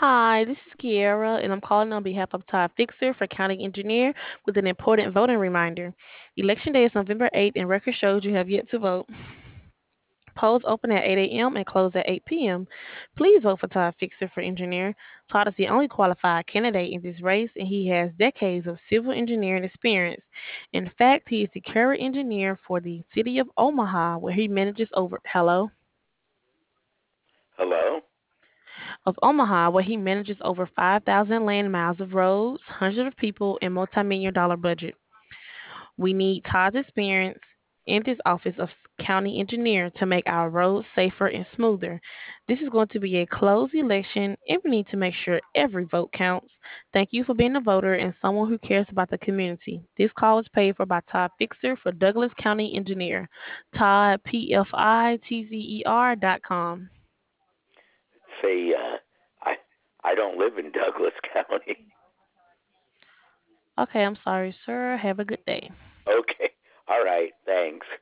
Hi, this is Kiera, and I'm calling on behalf of Todd Fixer for County Engineer with an important voting reminder. Election day is November 8th, and record shows you have yet to vote. Polls open at 8 a.m. and close at 8 p.m. Please vote for Todd Fixer for engineer. Todd is the only qualified candidate in this race, and he has decades of civil engineering experience. In fact, he is the current engineer for the city of Omaha, where he manages over hello Hello? of Omaha, where he manages over 5,000 land miles of roads, hundreds of people, and multi-million dollar budget. We need Todd's experience in this office of county engineer to make our roads safer and smoother. This is going to be a closed election, and we need to make sure every vote counts. Thank you for being a voter and someone who cares about the community. This call is paid for by Todd Fixer for Douglas County Engineer. Todd, PFITZER.com. Say, I I don't live in Douglas County. Okay, I'm sorry, sir. Have a good day. Okay. All right. Thanks.